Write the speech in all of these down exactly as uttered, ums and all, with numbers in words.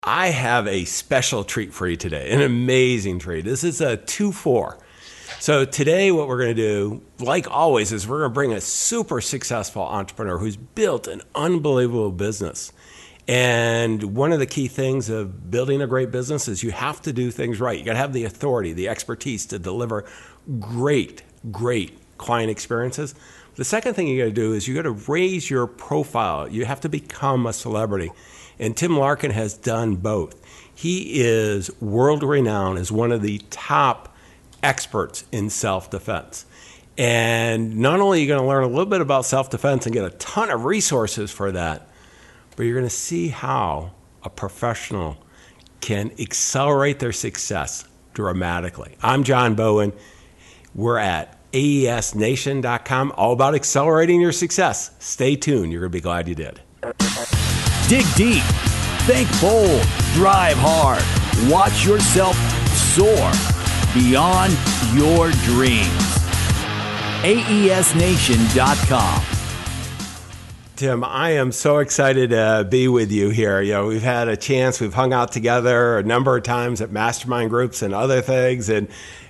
I have a special treat for you today, an amazing treat. This is a two four. So today what we're going to do, like always, is we're going to bring a super successful entrepreneur who's built an unbelievable business. And one of the key things of building a great business is you have to do things right. You got to have the authority, the expertise to deliver great, great client experiences. The second thing you got to do is you got to raise your profile. You have to become a celebrity. And Tim Larkin has done both. He is world renowned as one of the top experts in self-defense. And not only are you going to learn a little bit about self-defense and get a ton of resources for that, but you're going to see how a professional can accelerate their success dramatically. I'm John Bowen. We're at A E S nation dot com, all about accelerating your success. Stay tuned. You're going to be glad you did. Dig deep, think bold, drive hard, watch yourself soar beyond your dreams. A E S nation dot com. Tim, I am so excited to be with you here. You know, we've had a chance, we've hung out together a number of times at mastermind groups and other things, and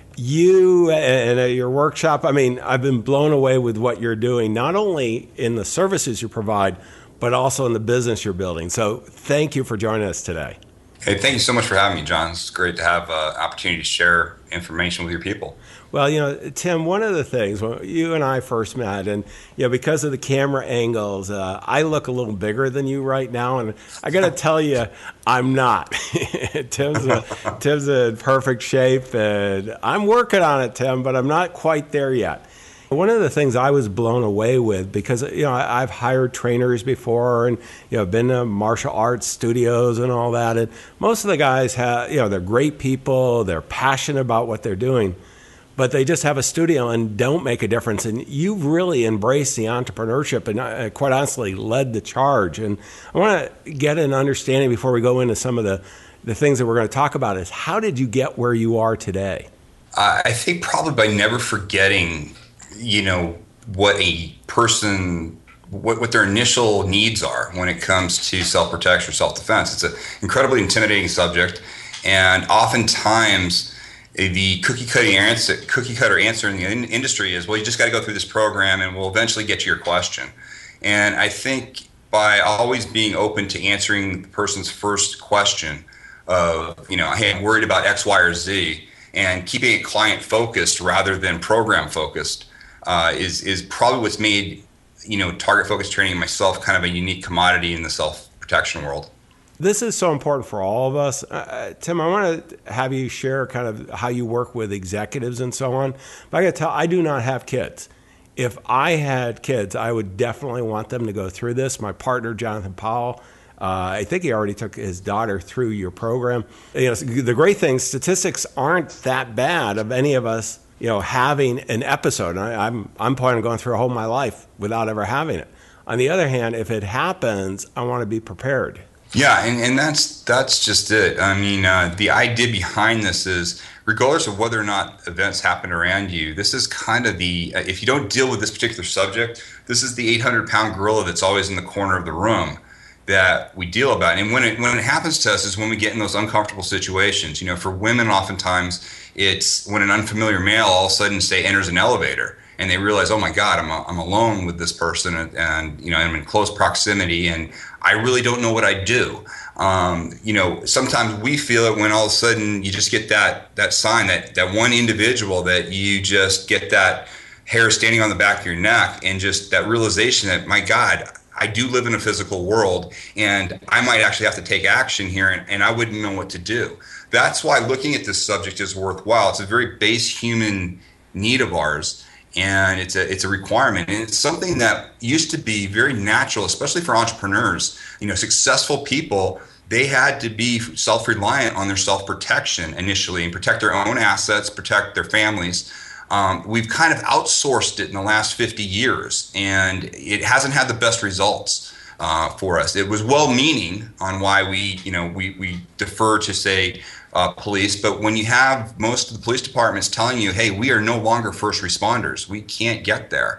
you and at your workshop, I mean, I've been blown away with what you're doing, not only in the services you provide, but also in the business you're building. So thank you for joining us today. Hey, thank you so much for having me, John. It's great to have an uh, opportunity to share information with your people. Well, you know, Tim, one of the things, when you and I first met, and, you know, because of the camera angles, uh, I look a little bigger than you right now, and I got to tell you, I'm not. Tim's, a, Tim's in perfect shape, and I'm working on it, Tim, but I'm not quite there yet. One of the things I was blown away with, because, you know, I've hired trainers before and, you know, been to martial arts studios and all that. And most of the guys have, you know, they're great people. They're passionate about what they're doing, but they just have a studio and don't make a difference. And you've really embraced the entrepreneurship and uh, quite honestly led the charge. And I want to get an understanding before we go into some of the, the things that we're going to talk about is how did you get where you are today? Uh, I think probably by never forgetting you know, what a person, what, what their initial needs are when it comes to self-protection or self-defense. It's an incredibly intimidating subject, and oftentimes the cookie cutter answer, cookie cutter answer in the in- industry is, well, you just got to go through this program and we'll eventually get to your question. And I think by always being open to answering the person's first question of, you know, hey, I'm worried about X, Y, or Z, and keeping it client-focused rather than program-focused, Uh, is is probably what's made, you know, target focused training myself kind of a unique commodity in the self-protection world. This is so important for all of us. Uh, Tim, I want to have you share kind of how you work with executives and so on. But I got to tell, I do not have kids. If I had kids, I would definitely want them to go through this. My partner, Jonathan Powell, uh, I think he already took his daughter through your program. You know, the great thing, statistics aren't that bad of any of us, you know, having an episode. I, I'm I'm planning on going through a whole my life without ever having it. On the other hand, if it happens, I want to be prepared. Yeah, and, and that's that's just it. I mean, uh, the idea behind this is, regardless of whether or not events happen around you, this is kind of the, if you don't deal with this particular subject, this is the eight hundred pound gorilla that's always in the corner of the room that we deal about. And when it when it happens to us is when we get in those uncomfortable situations. You know, for women, oftentimes it's when an unfamiliar male all of a sudden, say, enters an elevator and they realize, oh my God, I'm a, I'm alone with this person, and, and you know, I'm in close proximity, and I really don't know what I do. Um, you know, sometimes we feel it when all of a sudden you just get that that sign, that that one individual that you just get that hair standing on the back of your neck, and just that realization that, my God, I do live in a physical world, and I might actually have to take action here, and, and I wouldn't know what to do. That's why looking at this subject is worthwhile. It's a very base human need of ours, and it's a it's a requirement. And it's something that used to be very natural, especially for entrepreneurs. You know, successful people, they had to be self-reliant on their self-protection initially and protect their own assets, protect their families. Um, we've kind of outsourced it in the last fifty years, and it hasn't had the best results uh, for us. It was well-meaning on why we, you know, we, we defer to, say, Uh, police, but when you have most of the police departments telling you, hey, we are no longer first responders, we can't get there,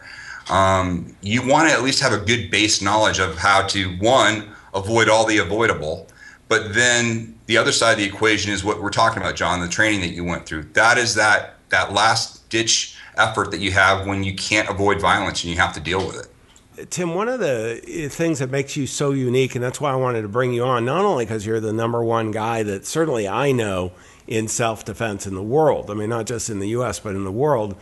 um, you want to at least have a good base knowledge of how to, one, avoid all the avoidable, But then the other side of the equation is what we're talking about, John, the training that you went through. That is that that last ditch effort that you have when you can't avoid violence and you have to deal with it. Tim, one of the things that makes you so unique, and that's why I wanted to bring you on, not only because you're the number one guy that certainly I know in self-defense in the world, I mean, not just in the U S, but in the world,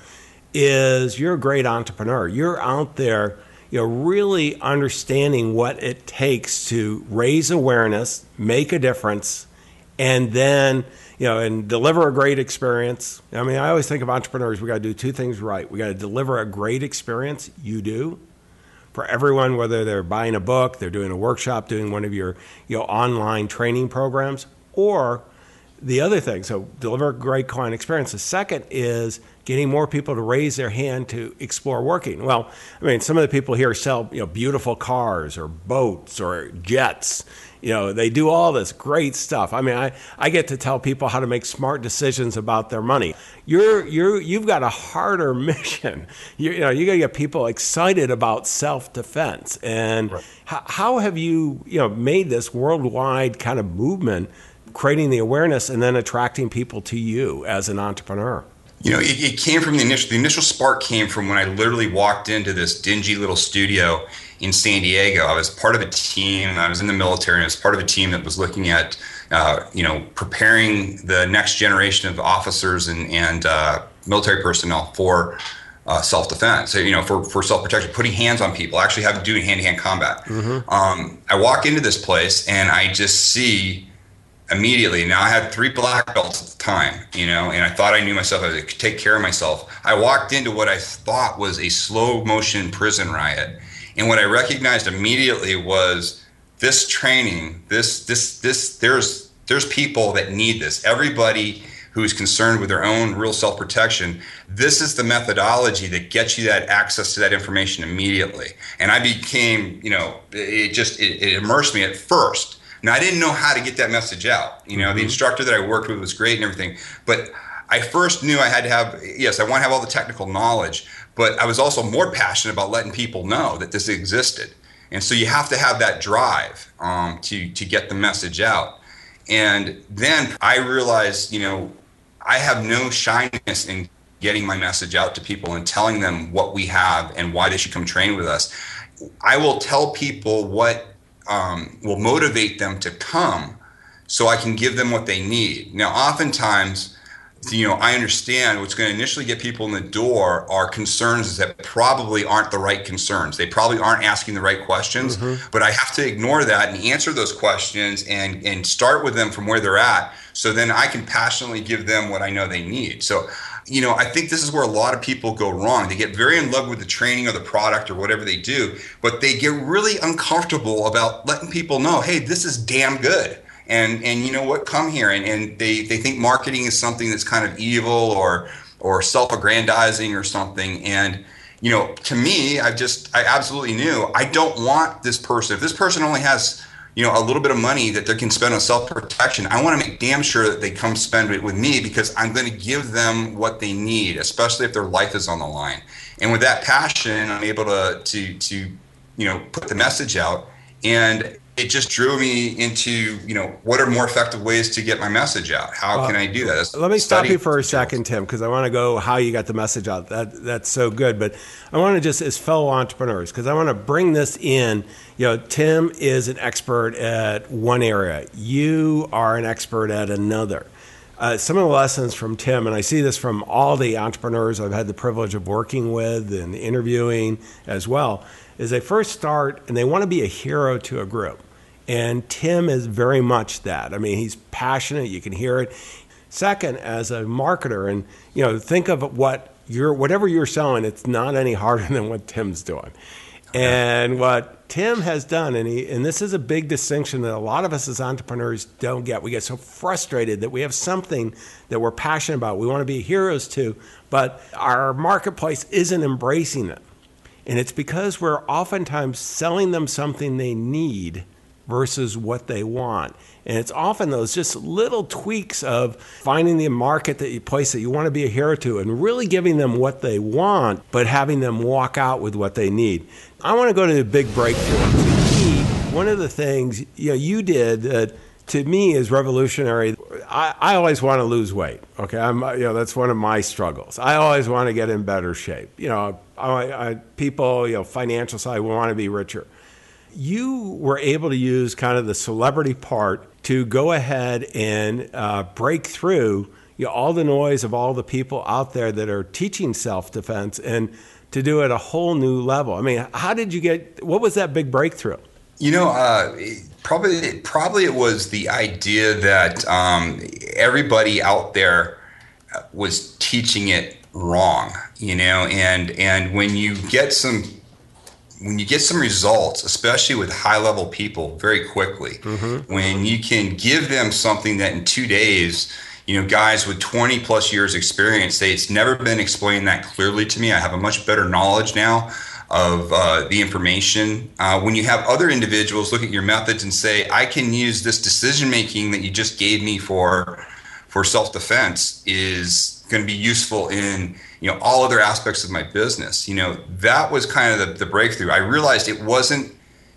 is you're a great entrepreneur. You're out there, you know, really understanding what it takes to raise awareness, make a difference, and then, you know, and deliver a great experience. I mean, I always think of entrepreneurs, we got to do two things right. We got to deliver a great experience. You do. For everyone, whether they're buying a book, they're doing a workshop, doing one of your, you know, online training programs, or the other thing, so deliver a great client experience. The second is getting more people to raise their hand to explore working. Well, I mean, some of the people here sell, you know, beautiful cars or boats or jets. You know, they do all this great stuff. I mean, I, I get to tell people how to make smart decisions about their money. You're you're you've got a harder mission. You, you know, you got to get people excited about self-defense. And right. how, how have you you know made this worldwide kind of movement, creating the awareness and then attracting people to you as an entrepreneur? You know, it, it came from the initial, the initial spark came from when I literally walked into this dingy little studio in San Diego. I was part of a team, I was in the military, and I was part of a team that was looking at, uh, you know, preparing the next generation of officers and, and uh, military personnel for uh, self-defense, so, you know, for, for self-protection, putting hands on people, actually having doing hand-to-hand combat. Mm-hmm. Um, I walk into this place and I just see immediately. Now, I had three black belts at the time, you know, and I thought I knew myself. I could take care of myself. I walked into what I thought was a slow motion prison riot. And what I recognized immediately was this training, this, this, this, there's, there's people that need this. Everybody who's concerned with their own real self-protection, this is the methodology that gets you that access to that information immediately. And I became, you know, it just, it, it immersed me at first. Now, I didn't know how to get that message out. You know, mm-hmm. the instructor that I worked with was great and everything. But I first knew I had to have, yes, I want to have all the technical knowledge, but I was also more passionate about letting people know that this existed. And so you have to have that drive um, to, to get the message out. And then I realized, you know, I have no shyness in getting my message out to people and telling them what we have and why they should come train with us. I will tell people what Um, will motivate them to come so I can give them what they need. Now, oftentimes, you know, I understand what's going to initially get people in the door are concerns that probably aren't the right concerns. They probably aren't asking the right questions, mm-hmm. but I have to ignore that and answer those questions and, and start with them from where they're at. So then I can passionately give them what I know they need. So, you know, I think this is where a lot of people go wrong. They get very in love with the training or the product or whatever they do, but they get really uncomfortable about letting people know, hey, this is damn good. And and you know what, come here. And, and they, they think marketing is something that's kind of evil or or self-aggrandizing or something. And, you know, to me, I just, I absolutely knew I don't want this person. If this person only has, you know, a little bit of money that they can spend on self-protection, I want to make damn sure that they come spend it with me because I'm going to give them what they need, especially if their life is on the line. And with that passion, I'm able to, to, to you know, put the message out. And it just drew me into, you know, what are more effective ways to get my message out? How can I do that? That's Let me stop you for a second, Tim, because I want to go how you got the message out. That That's so good. But I want to just, as fellow entrepreneurs, because I want to bring this in. You know, Tim is an expert at one area. You are an expert at another. Uh, some of the lessons from Tim, and I see this from all the entrepreneurs I've had the privilege of working with and interviewing as well, is they first start and they want to be a hero to a group. And Tim is very much that. I mean, he's passionate. You can hear it. Second, as a marketer, and, you know, think of what you're, whatever you're selling, it's not any harder than what Tim's doing. And what Tim has done, and he, and this is a big distinction that a lot of us as entrepreneurs don't get. We get so frustrated that we have something that we're passionate about, we want to be heroes to, but our marketplace isn't embracing it. And it's because we're oftentimes selling them something they need versus what they want. And it's often those just little tweaks of finding the market that you place that you want to be a hero to and really giving them what they want, but having them walk out with what they need. I want to go to the big breakthrough. To me, one of the things you know, you did that to me is revolutionary. I, I always want to lose weight. Okay, I'm you know that's one of my struggles. I always want to get in better shape. You know, I, I, people, you know, financial side, we want to be richer. You were able to use kind of the celebrity part to go ahead and uh, break through you know, all the noise of all the people out there that are teaching self-defense and to do it at a whole new level. I mean, how did you get, what was that big breakthrough? You know, uh, probably probably it was the idea that um, everybody out there was teaching it wrong, you know, and and when you get some when you get some results, especially with high-level people very quickly, mm-hmm. when you can give them something that in two days, you know, guys with twenty plus years experience say it's never been explained that clearly to me. I have a much better knowledge now of uh, the information. Uh, when you have other individuals look at your methods and say, I can use this decision-making that you just gave me for for self-defense is going to be useful in, you know, all other aspects of my business. You know, that was kind of the, the breakthrough. I realized it wasn't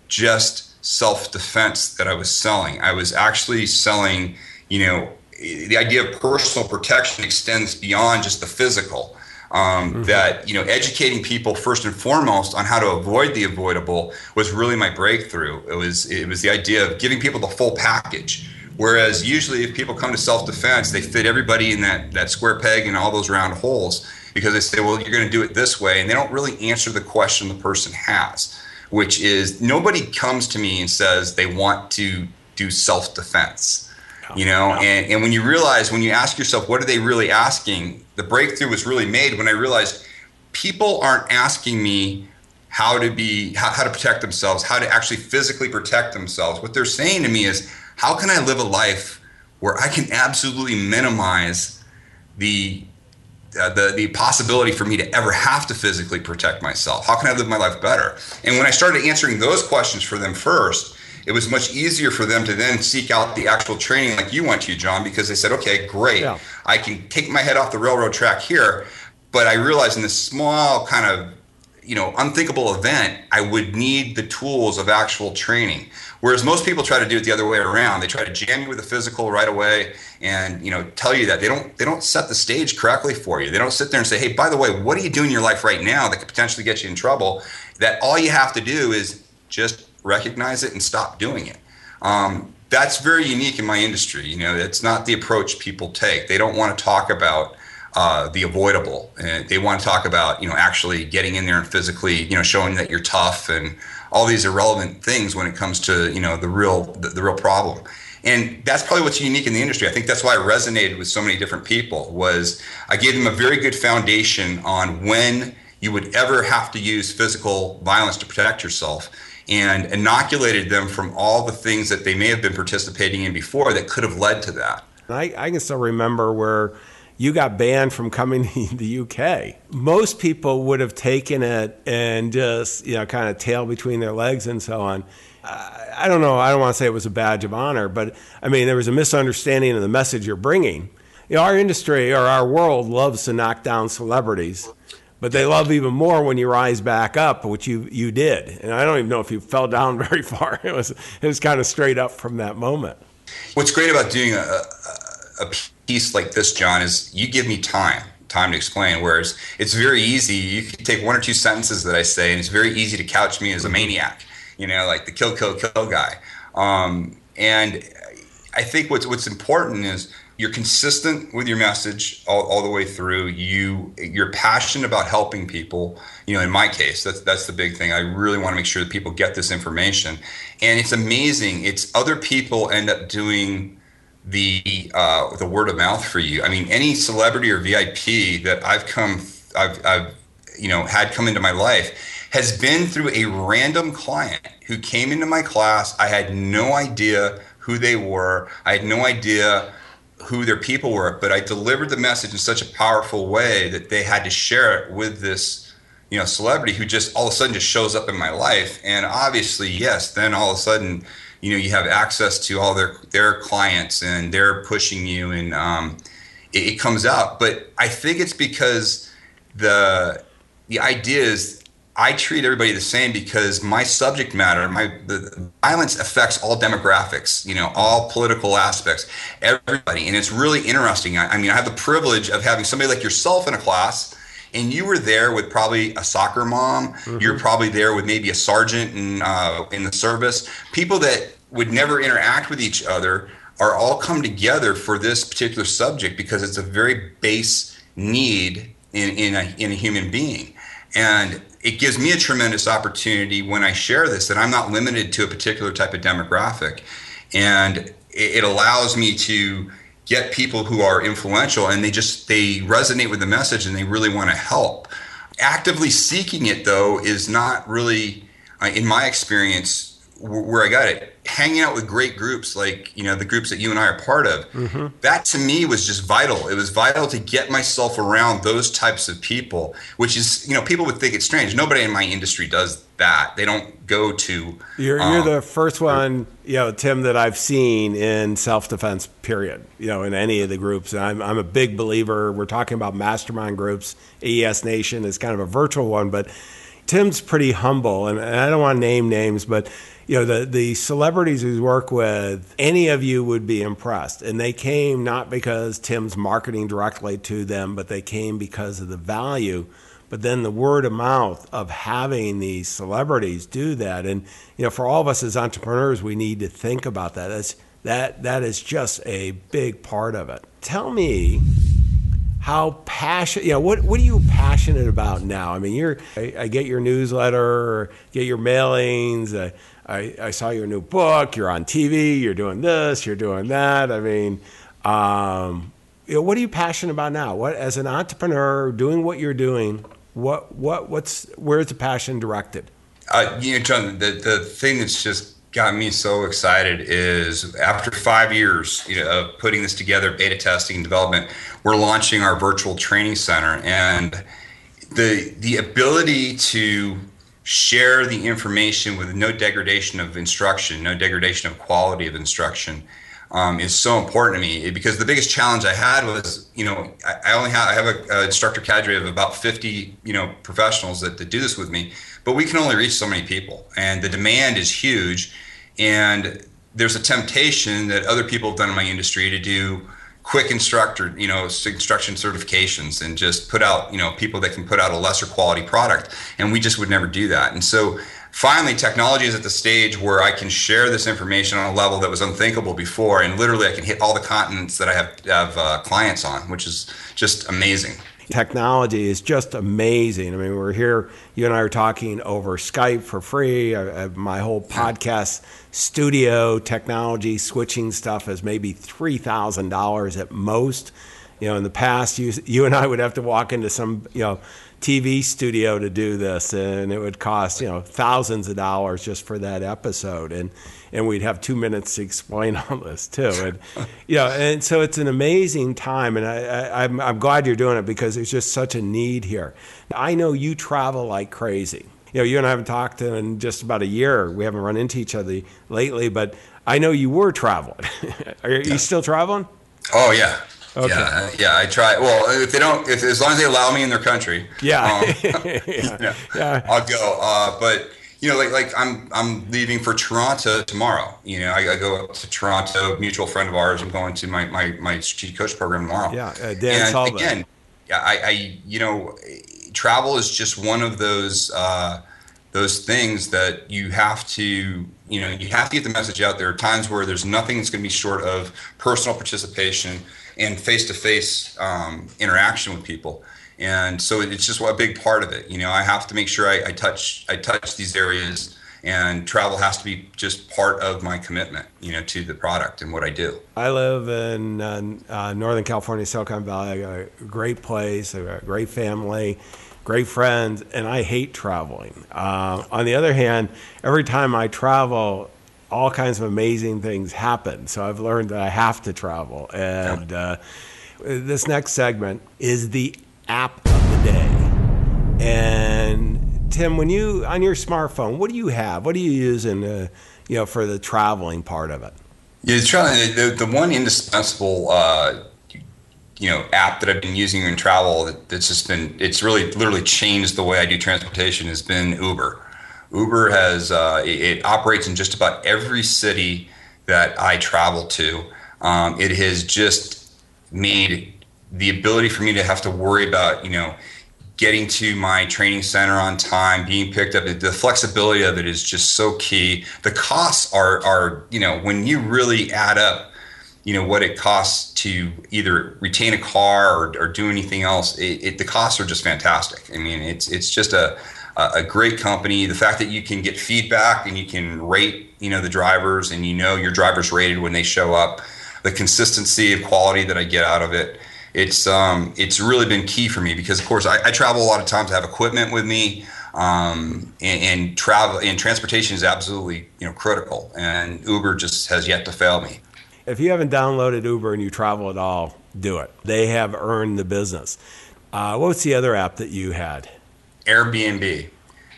just self-defense that I was selling. I was actually selling, you know, the idea of personal protection extends beyond just the physical. Um, mm-hmm. That, you know, educating people first and foremost on how to avoid the avoidable was really my breakthrough. It was it was the idea of giving people the full package. Whereas usually if people come to self-defense, they fit everybody in that, that square peg and all those round holes because they say, well, you're going to do it this way. And they don't really answer the question the person has, which is nobody comes to me and says they want to do self-defense. You know, and, and when you realize, when you ask yourself, what are they really asking? The breakthrough was really made when I realized people aren't asking me how to be, how, how to protect themselves, how to actually physically protect themselves. What they're saying to me is, how can I live a life where I can absolutely minimize the uh, the the possibility for me to ever have to physically protect myself? How can I live my life better? And when I started answering those questions for them first, it was much easier for them to then seek out the actual training like you went to, John, because they said, okay, great. Yeah. I can take my head off the railroad track here, but I realized in this small kind of, you know, unthinkable event, I would need the tools of actual training. Whereas most people try to do it the other way around. They try to jam you with the physical right away and, you know, tell you that. They don't they don't set the stage correctly for you. They don't sit there and say, hey, by the way, what are you doing in your life right now that could potentially get you in trouble? That all you have to do is just recognize it and stop doing it. Um, that's very unique in my industry. You know, it's not the approach people take. They don't want to talk about uh, the avoidable. And they want to talk about, you know, actually getting in there and physically, you know, showing that you're tough and all these irrelevant things when it comes to, you know, the real the, the real problem. And that's probably what's unique in the industry. I think that's why I resonated with so many different people, was I gave them a very good foundation on when you would ever have to use physical violence to protect yourself, and inoculated them from all the things that they may have been participating in before that could have led to that. I, I can still remember where you got banned from coming to the U K. Most people would have taken it and just, you know, kind of tail between their legs and so on. I, I don't know. I don't want to say it was a badge of honor, but I mean, there was a misunderstanding of the message you're bringing. You know, our industry or our world loves to knock down celebrities, but they love even more when you rise back up, which you you did. And I don't even know if you fell down very far. It was it was kind of straight up from that moment. What's great about doing a, a, a piece like this, John, is you give me time, time to explain, whereas it's very easy. You can take one or two sentences that I say, and it's very easy to couch me as a maniac, you know, like the kill, kill, kill guy. Um, and I think what's what's important is you're consistent with your message all, all the way through. You, you're passionate about helping people. You know, in my case, that's that's the big thing. I really want to make sure that people get this information. And it's amazing. It's other people end up doing the uh, the word of mouth for you. I mean, any celebrity or V I P that I've come, I've, I've you know had come into my life has been through a random client who came into my class. I had no idea who they were. I had no idea who their people were, but I delivered the message in such a powerful way that they had to share it with this, you know, celebrity who just all of a sudden just shows up in my life. And obviously, yes, then all of a sudden, you know, you have access to all their their clients and they're pushing you, and um, it, it comes out. But I think it's because the the idea is I treat everybody the same because my subject matter, my the, the violence affects all demographics, you know, all political aspects, everybody. And it's really interesting. I, I mean, I have the privilege of having somebody like yourself in a class, and you were there with probably a soccer mom. Mm-hmm. You're probably there with maybe a sergeant in, uh, in the service. People that would never interact with each other are all come together for this particular subject because it's a very base need in, in, a, in a human being. And it gives me a tremendous opportunity when I share this that I'm not limited to a particular type of demographic. And it allows me to get people who are influential and they just, they resonate with the message and they really want to help. Actively seeking it, though, is not really, uh, in my experience, where I got it. Hanging out with great groups like, you know, the groups that you and I are part of, mm-hmm. that to me was just vital. It was vital to get myself around those types of people, which is, you know, people would think it's strange. Nobody in my industry does that. They don't go to... You're, um, you're the first one, you know, Tim, that I've seen in self-defense, period, you know, in any of the groups. And I'm, I'm a big believer. We're talking about mastermind groups. A E S Nation is kind of a virtual one, but Tim's pretty humble. And, and I don't want to name names, but... You know, the, the celebrities we work with, any of you would be impressed. And they came not because Tim's marketing directly to them, but they came because of the value. But then the word of mouth of having these celebrities do that. And, you know, for all of us as entrepreneurs, we need to think about that. That's, that that is just a big part of it. Tell me how passionate, you know, what, what are you passionate about now? I mean, you're, I, I get your newsletter, or get your mailings, uh, I, I saw your new book, you're on T V, you're doing this, you're doing that. I mean, um, you know, what are you passionate about now? What, as an entrepreneur doing what you're doing, what, what, what's, where's the passion directed? Uh, you know, John, the, the thing that's just got me so excited is after five years you know, of putting this together, beta testing and development, we're launching our virtual training center. And the, the ability to share the information with no degradation of instruction, no degradation of quality of instruction, um, is so important to me. Because the biggest challenge I had was, you know, I, I only have I have a, a instructor cadre of about fifty, you know, professionals that, that do this with me, but we can only reach so many people, and the demand is huge. And there's a temptation that other people have done in my industry to do quick instructor, you know, instruction certifications and just put out, you know, people that can put out a lesser quality product. And we just would never do that. And so finally, technology is at the stage where I can share this information on a level that was unthinkable before. And literally I can hit all the continents that I have, have uh, clients on, which is just amazing. Technology is just amazing. I mean, we're here, you and I are talking over Skype for free. I, I, my whole podcast studio technology switching stuff is maybe three thousand dollars at most. You know, in the past, you, you and I would have to walk into some, you know, T V studio to do this, and it would cost, you know, thousands of dollars just for that episode. And and we'd have two minutes to explain all this too. And you know, and so it's an amazing time, and I, I, I'm I'm glad you're doing it because there's just such a need here. I know you travel like crazy. You know, you and I haven't talked in just about a year. We haven't run into each other lately, but I know you were traveling. Are you yeah. still traveling? Oh yeah. Okay. Yeah, yeah, I try. Well, if they don't, if as long as they allow me in their country, yeah, um, yeah. yeah, yeah, I'll go. Uh, but you know, like like I'm I'm leaving for Toronto tomorrow. You know, I, I go up to Toronto. Mutual friend of ours. I'm going to my my, my strategic coach program tomorrow. Yeah, uh, Dan and Sullivan. Again, yeah, I, I you know, travel is just one of those uh, those things that you have to. You know, you have to get the message out. There are times where there's nothing that's going to be short of personal participation and face-to-face um, interaction with people, and so it's just a big part of it. You know, I have to make sure I, I touch I touch these areas, and travel has to be just part of my commitment, you know, to the product and what I do. I live in uh, uh, Northern California, Silicon Valley. I got a great place, I got a great family, great friends, and I hate traveling. Uh, on the other hand, every time I travel, all kinds of amazing things happen. So I've learned that I have to travel. And uh, this next segment is the app of the day. And Tim, when you, on your smartphone, what do you have? What are you using uh, you know, for the traveling part of it? Yeah, the, the, the one indispensable uh, you know, app that I've been using in travel that, that's just been, it's really literally changed the way I do transportation has been Uber. Uber has, uh, it, it operates in just about every city that I travel to. Um, it has just made the ability for me to have to worry about, you know, getting to my training center on time, being picked up. The flexibility of it is just so key. The costs are, are, you know, when you really add up, you know, what it costs to either retain a car or, or do anything else, it, it, the costs are just fantastic. I mean, it's it's just a a great company. The fact that you can get feedback and you can rate, you know, the drivers, and you know your driver's rated when they show up, the consistency of quality that I get out of it. It's um, it's really been key for me because, of course, I, I travel a lot of times. I have equipment with me, um, and, and travel and transportation is absolutely, you know, critical. And Uber just has yet to fail me. If you haven't downloaded Uber and you travel at all, do it. They have earned the business. Uh, what's the other app that you had? Airbnb.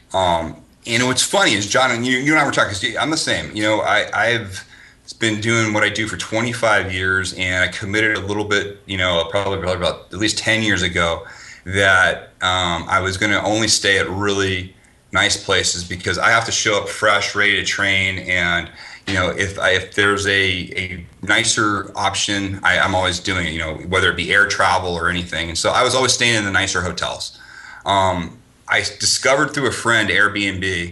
Um, and what's funny is, John, and you, you and I were talking. 'Cause I'm the same. You know, I, I've been doing what I do for twenty-five years, and I committed a little bit, you know, probably, probably about at least ten years ago, that um, I was going to only stay at really nice places because I have to show up fresh, ready to train. And, you know, if I, if there's a, a nicer option, I, I'm always doing it, you know, whether it be air travel or anything. And so I was always staying in the nicer hotels. Um, I discovered through a friend Airbnb,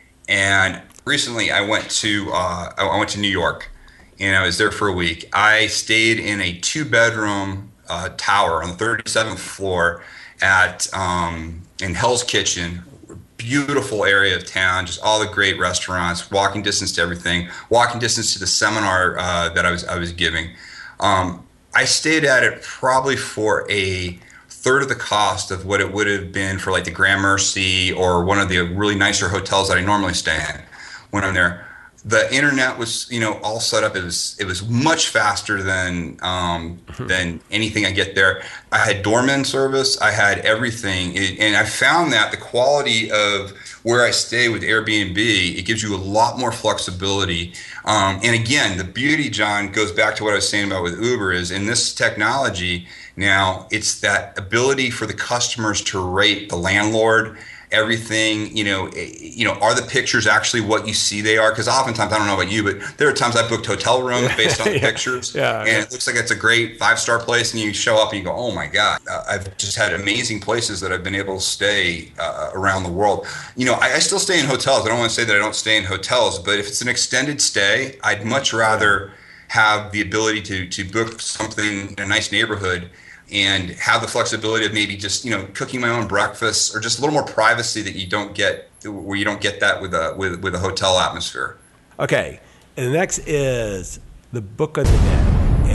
and recently I went to uh, I went to New York, and I was there for a week. I stayed in a two-bedroom uh, tower on the thirty-seventh floor at um, in Hell's Kitchen. Beautiful area of town, just all the great restaurants, walking distance to everything, walking distance to the seminar uh, that I was I was giving. Um, I stayed at it probably for a third of the cost of what it would have been for like the Gramercy or one of the really nicer hotels that I normally stay in when I'm there. The internet was, you know, all set up. It was it was much faster than um, than anything I get there. I had doorman service. I had everything, it, and I found that the quality of where I stay with Airbnb, it gives you a lot more flexibility. Um, and again, the beauty, John, goes back to what I was saying about with Uber is in this technology. Now, it's that ability for the customers to rate the landlord, everything, you know, you know, are the pictures actually what you see they are? Because oftentimes, I don't know about you, but there are times I booked hotel rooms based on the yeah. pictures, yeah, and yeah. it looks like it's a great five-star place, and you show up and you go, oh my God. Uh, I've just had amazing places that I've been able to stay uh, around the world. You know, I, I still stay in hotels. I don't want to say that I don't stay in hotels, but if it's an extended stay, I'd much rather have the ability to to book something in a nice neighborhood and have the flexibility of maybe just, you know, cooking my own breakfast or just a little more privacy that you don't get where you don't get that with a with, with a hotel atmosphere. Okay, and the next is the book of the day.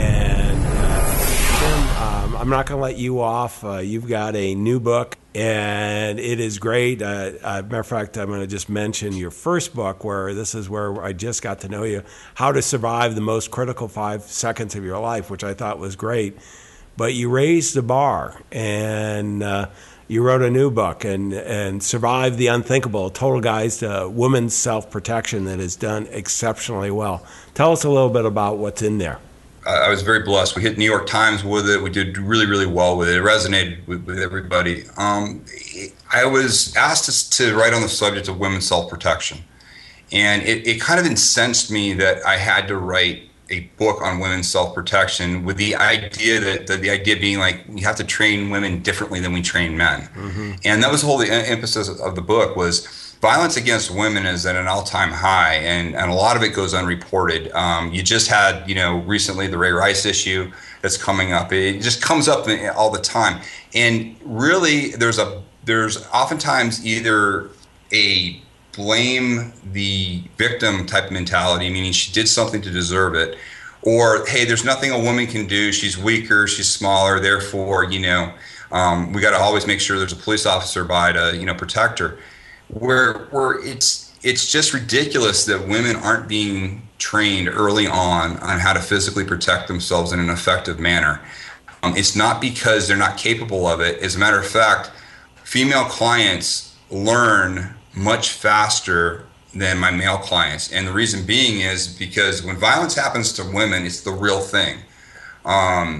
And uh, Tim, um, I'm not going to let you off. Uh, you've got a new book, and it is great. Uh, uh, matter of fact, I'm going to just mention your first book, where this is where I just got to know you, How to Survive the Most Critical Five Seconds of Your Life, which I thought was great. But you raised the bar, and uh, you wrote a new book, and, and Survive the Unthinkable, Total Guides to Women's Self-Protection, that is done exceptionally well. Tell us a little bit about what's in there. I was very blessed. We hit New York Times with it. We did really, really well with it. It resonated with, with everybody. Um, I was asked to, to write on the subject of women's self-protection, and it, it kind of incensed me that I had to write a book on women's self-protection with the idea that the, the idea being like we have to train women differently than we train men. Mm-hmm. And that was the whole the emphasis of the book was violence against women is at an all-time high, and, and a lot of it goes unreported. Um, you just had, you know, recently the Ray Rice issue that's coming up. It just comes up all the time. And really there's a there's oftentimes either a blame the victim type mentality, meaning she did something to deserve it, or hey, there's nothing a woman can do, she's weaker, she's smaller, therefore, you know, um, we got to always make sure there's a police officer by to, you know, protect her. Where where it's it's just ridiculous that women aren't being trained early on on how to physically protect themselves in an effective manner. Um, it's not because they're not capable of it. As a matter of fact, female clients learn much faster than my male clients. And the reason being is because when violence happens to women, it's the real thing. Um,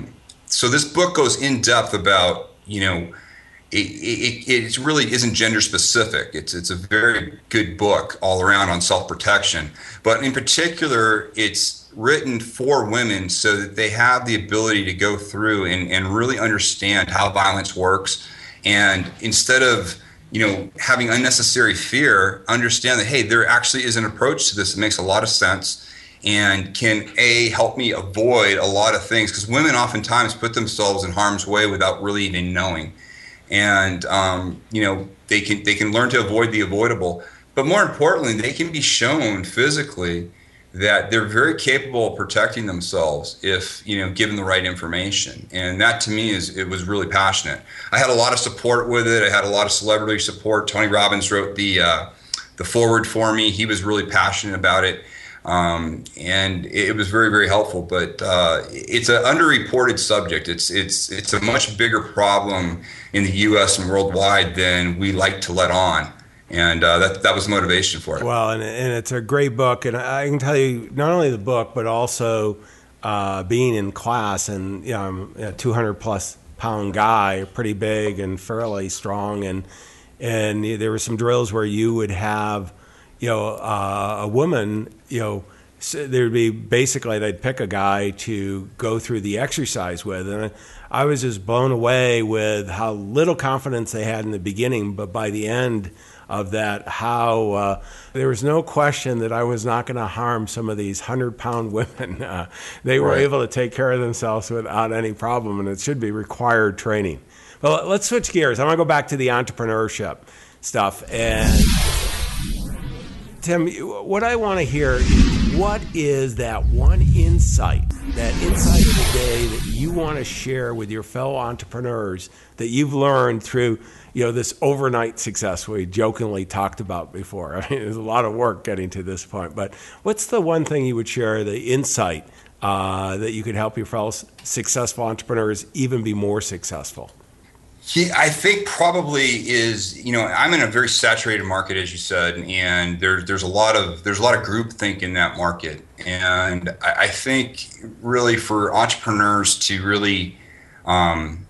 so this book goes in depth about, you know, it, it, it really isn't gender specific. It's it's a very good book all around on self-protection. But in particular, it's written for women so that they have the ability to go through and, and really understand how violence works. And instead of, you know, having unnecessary fear, understand that, hey, there actually is an approach to this that makes a lot of sense and can, A, help me avoid a lot of things. Because women oftentimes put themselves in harm's way without really even knowing. And, um, you know, they can they can learn to avoid the avoidable. But more importantly, they can be shown physically that they're very capable of protecting themselves if, you know, given the right information. And that to me is, it was really passionate. I had a lot of support with it. I had a lot of celebrity support. Tony Robbins wrote the uh, the foreword for me. He was really passionate about it. Um, and it was very, very helpful. But uh, it's an underreported subject. It's it's it's a much bigger problem in the U S and worldwide than we like to let on. And uh, that that was the motivation for it. Well, and, and it's a great book. And I can tell you, not only the book, but also uh, being in class, and you know, I'm a two hundred plus pound guy, pretty big and fairly strong. And and there were some drills where you would have, you know, uh, a woman, you know, so there would be basically they'd pick a guy to go through the exercise with. And I was just blown away with how little confidence they had in the beginning, but by the end of that, how uh, there was no question that I was not going to harm some of these hundred-pound women. Uh, they were right. able to take care of themselves without any problem, and it should be required training. Well, let's switch gears. I want to go back to the entrepreneurship stuff. And Tim, what I want to hear is, what is that one insight, that insight of the day that you want to share with your fellow entrepreneurs that you've learned through, you know, this overnight success we jokingly talked about before? I mean, there's a lot of work getting to this point, but what's the one thing you would share, the insight uh, that you could help your fellow successful entrepreneurs even be more successful? He, I think probably is, you know, I'm in a very saturated market, as you said, and there, there's a lot of there's a lot of groupthink in that market, and I, I think really for entrepreneurs to really um,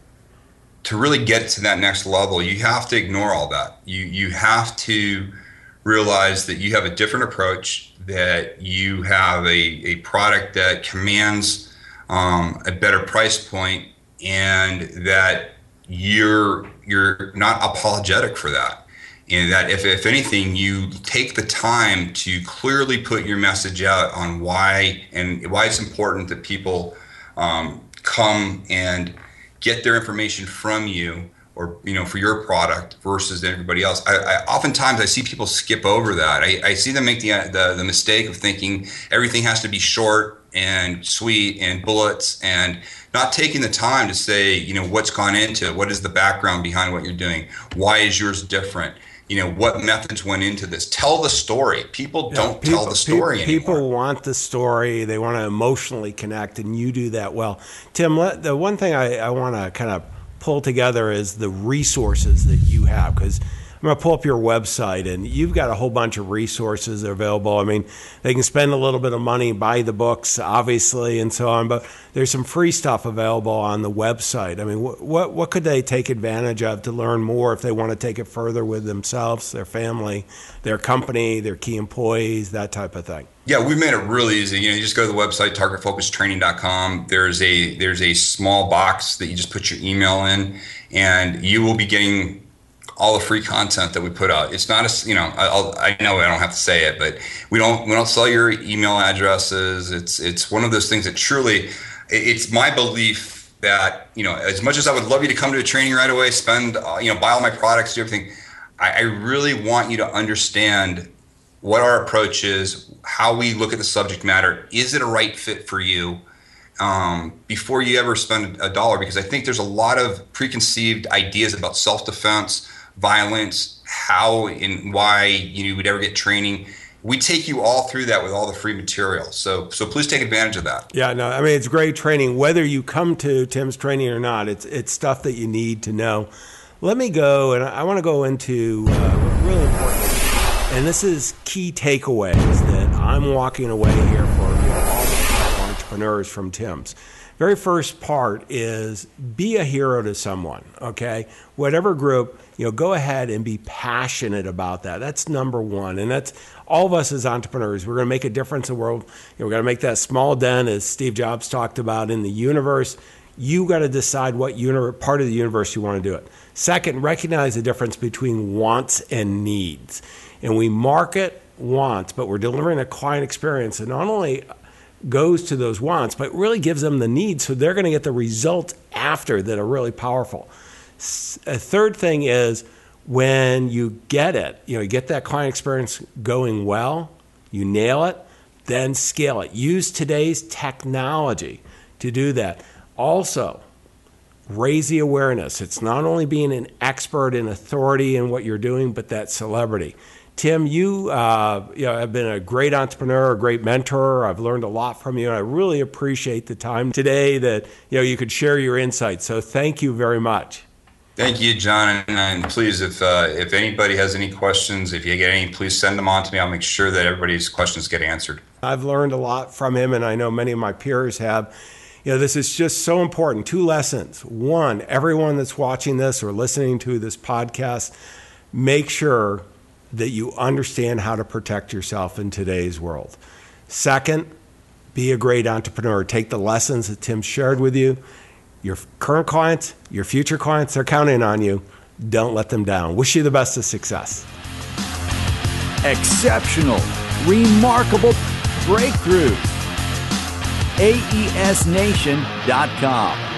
to really get to that next level, you have to ignore all that. You you have to realize that you have a different approach, that you have a, a product that commands um, a better price point, and that you're you're not apologetic for that. And that if, if anything, you take the time to clearly put your message out on why and why it's important that people um, come and get their information from you, or, you know, for your product versus everybody else. I, I oftentimes I see people skip over that. I, I see them make the, the the mistake of thinking everything has to be short and sweet and bullets, and not taking the time to say, you know, what's gone into it, what is the background behind what you're doing, why is yours different, you know, what methods went into this. Tell the story. People yeah, don't people, tell the story people, anymore. People want the story. They want to emotionally connect, and you do that well. Tim, the one thing I, I want to kind of pull together is the resources that you have, because I'm going to pull up your website, and you've got a whole bunch of resources that are available. I mean, they can spend a little bit of money, buy the books, obviously, and so on, but there's some free stuff available on the website. I mean, what what could they take advantage of to learn more if they want to take it further with themselves, their family, their company, their key employees, that type of thing? Yeah, we've made it really easy. You know, you just go to the website, target focus training dot com. There's a there's a small box that you just put your email in, and you will be getting all the free content that we put out. It's not a, you know, I'll, I know I don't have to say it, but we don't we don't sell your email addresses. It's it's one of those things that truly, it's my belief that, you know, as much as I would love you to come to a training right away, spend, uh, you know, buy all my products, do everything, I, I really want you to understand what our approach is, how we look at the subject matter. Is it a right fit for you? Um, before you ever spend a dollar, because I think there's a lot of preconceived ideas about self-defense, violence, how and why you would ever get training. We take you all through that with all the free material. So so please take advantage of that. Yeah, no, I mean, it's great training. Whether you come to Tim's training or not, it's it's stuff that you need to know. Let me go, and I want to go into uh, really important, and this is key takeaways that I'm walking away here for, you know, all the entrepreneurs from Tim's. very first part is be a hero to someone, okay? Whatever group, you know, go ahead and be passionate about that. That's number one. And that's all of us as entrepreneurs. We're going to make a difference in the world. You know, we're going to make that small dent, as Steve Jobs talked about, in the universe. You got to decide what uni- part of the universe you want to do it. Second, recognize the difference between wants and needs. And we market wants, but we're delivering a client experience that not only goes to those wants, but really gives them the needs, so they're going to get the results after that are really powerful. A third thing is when you get it, you know, you get that client experience going well, you nail it, then scale it. Use today's technology to do that. Also, raise the awareness. It's not only being an expert and authority in what you're doing, but that celebrity. Tim, you, uh, you know, have been a great entrepreneur, a great mentor. I've learned a lot from you, and I really appreciate the time today that, you know, you could share your insights. So thank you very much. Thank you, John. And please, if uh, if anybody has any questions, if you get any, please send them on to me. I'll make sure that everybody's questions get answered. I've learned a lot from him, and I know many of my peers have. You know, this is just so important. Two lessons. One, everyone that's watching this or listening to this podcast, make sure that you understand how to protect yourself in today's world. Second, be a great entrepreneur. Take the lessons that Tim shared with you. Your current clients, your future clients, they're counting on you. Don't let them down. Wish you the best of success. Exceptional, remarkable breakthroughs. A E S nation dot com